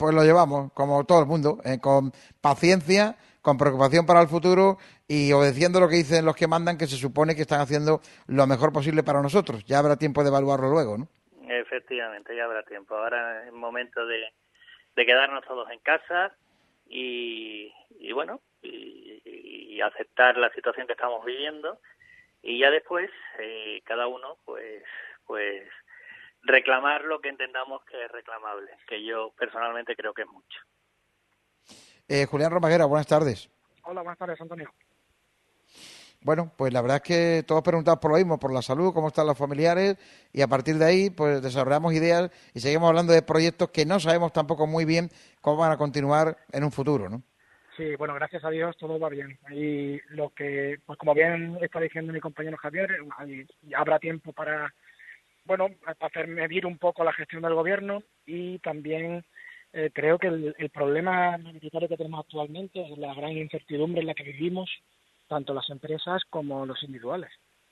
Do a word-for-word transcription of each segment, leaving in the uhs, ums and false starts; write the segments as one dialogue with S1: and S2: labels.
S1: pues lo llevamos, como todo el mundo, eh, con paciencia, con preocupación para el futuro y obedeciendo lo que dicen los que mandan, que se supone que están haciendo lo mejor posible para nosotros. Ya habrá tiempo de evaluarlo luego, ¿no?
S2: Efectivamente, ya habrá tiempo. Ahora es momento de, de quedarnos todos en casa y, y bueno, y, y aceptar la situación que estamos viviendo y ya después eh, cada uno pues pues reclamar lo que entendamos que es reclamable, que yo personalmente creo que es mucho.
S1: Eh, Julián Romaguera, buenas tardes.
S3: Hola, buenas tardes, Antonio.
S1: Bueno, pues la verdad es que todos preguntamos por lo mismo, por la salud, cómo están los familiares, y a partir de ahí pues desarrollamos ideas y seguimos hablando de proyectos que no sabemos tampoco muy bien cómo van a continuar en un futuro, ¿no?
S3: Sí, bueno, gracias a Dios todo va bien. Y lo que, pues como bien está diciendo mi compañero Javier, hay, habrá tiempo para, bueno, hacer medir un poco la gestión del gobierno y también eh, creo que el, el problema mayoritario que tenemos actualmente es la gran incertidumbre en la que vivimos, tanto las empresas como los individuales.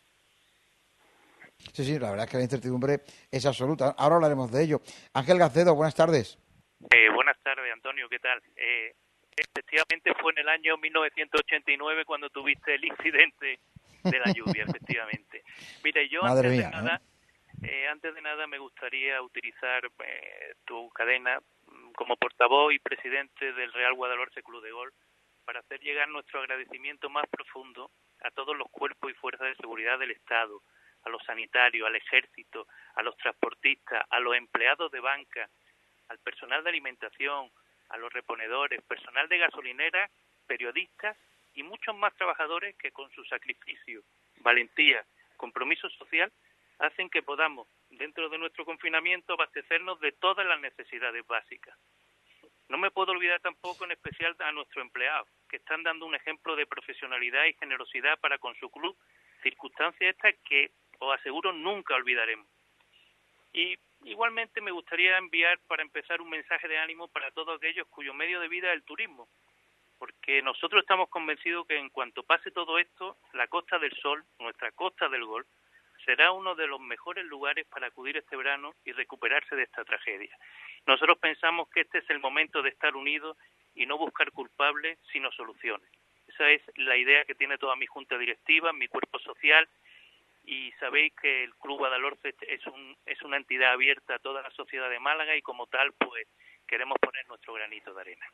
S1: Sí, sí, la verdad es que la incertidumbre es absoluta. Ahora hablaremos de ello. Ángel Gacedo, buenas tardes.
S4: Eh, buenas tardes, Antonio, ¿qué tal? Eh, efectivamente fue en el año mil novecientos ochenta y nueve cuando tuviste el incidente de la lluvia, efectivamente. Mira, yo
S1: Madre
S4: antes
S1: mía,
S4: de nada, ¿eh? Eh, antes de nada me gustaría utilizar eh, tu cadena como portavoz y presidente del Real Guadalhorce Club de Golf para hacer llegar nuestro agradecimiento más profundo a todos los cuerpos y fuerzas de seguridad del Estado, a los sanitarios, al ejército, a los transportistas, a los empleados de banca, al personal de alimentación, a los reponedores, personal de gasolinera, periodistas y muchos más trabajadores que con su sacrificio, valentía, compromiso social, hacen que podamos, dentro de nuestro confinamiento, abastecernos de todas las necesidades básicas. No me puedo olvidar tampoco, en especial, a nuestros empleados, que están dando un ejemplo de profesionalidad y generosidad para con su club, circunstancias estas que, os aseguro, nunca olvidaremos. Y igualmente me gustaría enviar, para empezar, un mensaje de ánimo para todos aquellos cuyo medio de vida es el turismo, porque nosotros estamos convencidos que en cuanto pase todo esto, la Costa del Sol, nuestra Costa del Golf, será uno de los mejores lugares para acudir este verano y recuperarse de esta tragedia. Nosotros pensamos que este es el momento de estar unidos y no buscar culpables, sino soluciones. Esa es la idea que tiene toda mi junta directiva, mi cuerpo social, y sabéis que el Club Guadalhorce es, un, es una entidad abierta a toda la sociedad de Málaga y como tal pues queremos poner nuestro granito de arena.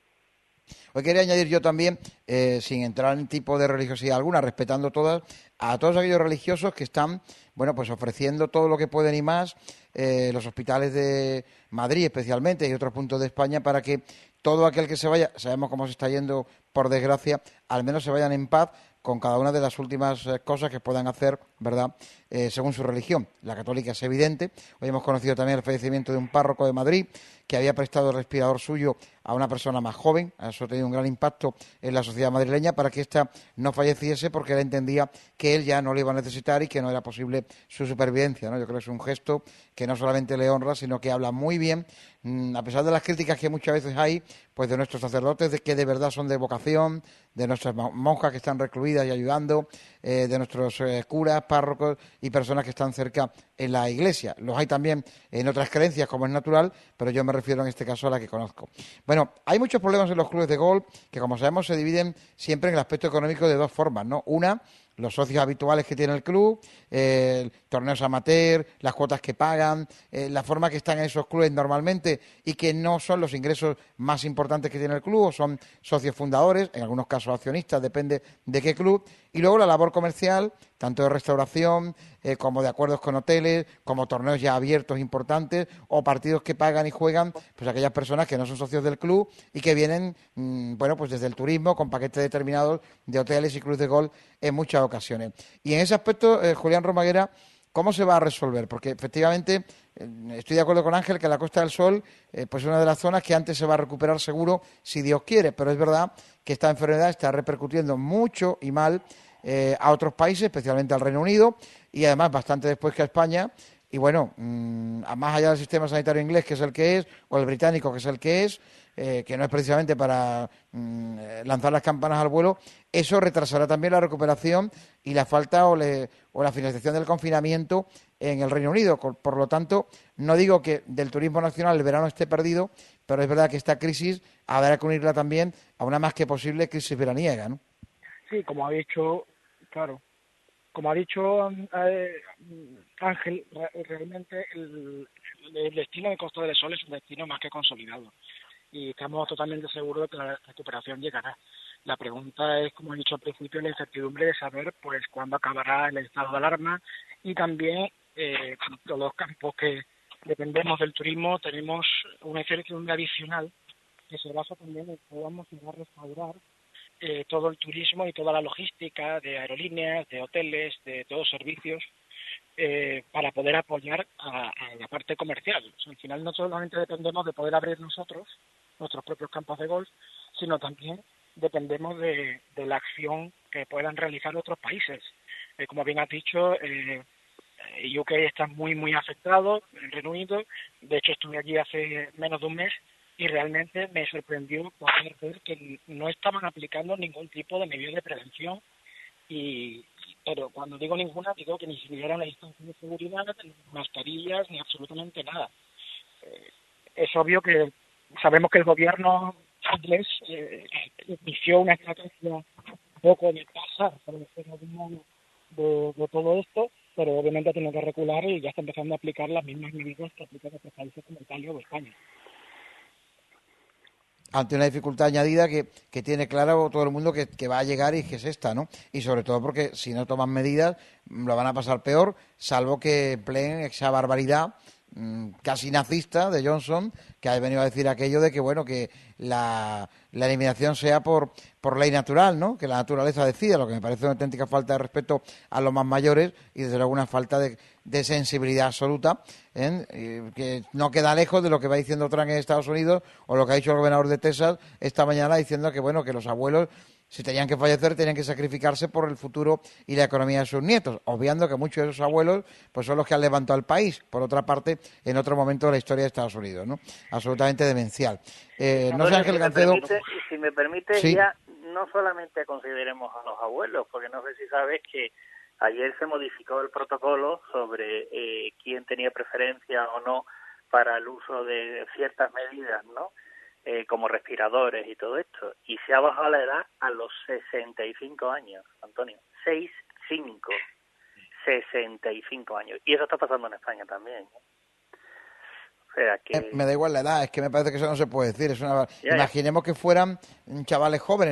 S1: Hoy quería añadir yo también, eh, sin entrar en tipo de religiosidad alguna, respetando todas, a todos aquellos religiosos que están, bueno, pues ofreciendo todo lo que pueden y más, eh, los hospitales de Madrid especialmente y otros puntos de España, para que todo aquel que se vaya, sabemos cómo se está yendo, por desgracia, al menos se vayan en paz con cada una de las últimas eh, cosas que puedan hacer, ¿verdad?, eh, según su religión. La católica es evidente. Hoy hemos conocido también el fallecimiento de un párroco de Madrid que había prestado el respirador suyo a una persona más joven. Eso ha tenido un gran impacto en la sociedad madrileña para que ésta no falleciese, porque él entendía que él ya no le iba a necesitar y que no era posible su supervivencia, ¿no? Yo creo que es un gesto que no solamente le honra, sino que habla muy bien, mmm, a pesar de las críticas que muchas veces hay, pues de nuestros sacerdotes, de que de verdad son de vocación, de nuestras monjas que están recluidas y ayudando, eh, de nuestros eh, curas, párrocos y personas que están cerca en la iglesia. Los hay también en otras creencias, como es natural, pero yo me refiero en este caso a la que conozco. Bueno, hay muchos problemas en los clubes de golf que, como sabemos, se dividen siempre en el aspecto económico de dos formas, ¿no? Una, los socios habituales que tiene el club, eh, torneos amateur, las cuotas que pagan, eh, la forma que están en esos clubes normalmente y que no son los ingresos más importantes que tiene el club, o son socios fundadores, en algunos casos accionistas, depende de qué club, y luego la labor comercial, tanto de restauración eh, como de acuerdos con hoteles, como torneos ya abiertos importantes o partidos que pagan y juegan pues aquellas personas que no son socios del club y que vienen, mmm, bueno, pues desde el turismo con paquetes determinados de hoteles y clubes de golf en muchas ocasiones. Y en ese aspecto, eh, Julián Romaguera, ¿cómo se va a resolver? Porque efectivamente eh, estoy de acuerdo con Ángel que la Costa del Sol eh, pues es una de las zonas que antes se va a recuperar seguro si Dios quiere, pero es verdad que esta enfermedad está repercutiendo mucho y mal eh, a otros países, especialmente al Reino Unido y además bastante después que a España, y bueno, mmm, a más allá del sistema sanitario inglés, que es el que es, o el británico, que es el que es, eh, que no es precisamente para mmm, lanzar las campanas al vuelo, eso retrasará también la recuperación y la falta o, le, o la finalización del confinamiento en el Reino Unido. Por lo tanto, no digo que del turismo nacional el verano esté perdido, pero es verdad que esta crisis habrá que unirla también a una más que posible crisis veraniega, ¿no?
S3: Sí, como ha dicho, claro, como ha dicho eh, Ángel, realmente el, el destino de Costa del Sol es un destino más que consolidado y estamos totalmente seguros de que la recuperación llegará. La pregunta es, como he dicho al principio, la incertidumbre de saber pues cuándo acabará el estado de alarma y también eh, todos los campos que dependemos del turismo tenemos una incertidumbre adicional que se basa también en que podamos ir a restaurar eh, todo el turismo y toda la logística de aerolíneas, de hoteles, de todos servicios eh, para poder apoyar a, a la parte comercial. O sea, al final no solamente dependemos de poder abrir nosotros nuestros propios campos de golf, sino también dependemos de, de la acción que puedan realizar otros países. Eh, como bien has dicho, eh, U K está muy, muy afectado, el Reino Unido. De hecho, estuve allí hace menos de un mes y realmente me sorprendió poder ver que no estaban aplicando ningún tipo de medida de prevención. Y, pero cuando digo ninguna, digo que ni siquiera la distancia de seguridad, ni mascarillas, ni absolutamente nada. Eh, es obvio que sabemos que el gobierno inglés eh, inició una estrategia un poco de pasar por el fenómeno de, de todo esto, pero obviamente ha tenido que recular y ya está empezando a aplicar las mismas medidas que aplican otros países como Italia o España.
S1: Ante una dificultad añadida que, que tiene claro todo el mundo que, que va a llegar y que es esta, ¿no? Y sobre todo porque si no toman medidas lo van a pasar peor, salvo que empleen esa barbaridad casi nazista de Johnson, que ha venido a decir aquello de que bueno que la, la eliminación sea por por ley natural, ¿no? Que la naturaleza decida, lo que me parece una auténtica falta de respeto a los más mayores y desde luego una falta de, de sensibilidad absoluta, ¿eh? Que no queda lejos de lo que va diciendo Trump en Estados Unidos o lo que ha dicho el gobernador de Texas esta mañana diciendo que bueno que los abuelos si tenían que fallecer, tenían que sacrificarse por el futuro y la economía de sus nietos, obviando que muchos de esos abuelos pues son los que han levantado el país, por otra parte, en otro momento de la historia de Estados Unidos, ¿no? Absolutamente demencial. Eh, no sé, Ángel Gancedo...
S2: Si, si me permite, ¿sí? Ya no solamente consideremos a los abuelos, porque no sé si sabes que ayer se modificó el protocolo sobre eh, quién tenía preferencia o no para el uso de ciertas medidas, ¿no? Eh, como respiradores y todo esto, y se ha bajado la edad a los sesenta y cinco años, Antonio, seis cinco, sesenta y cinco años, y eso está pasando en España también, ¿eh? O sea que...
S1: Me da igual la edad, es que me parece que eso no se puede decir, es una...
S2: Ya,
S1: Imaginemos
S2: ya.
S1: que fueran chavales jóvenes.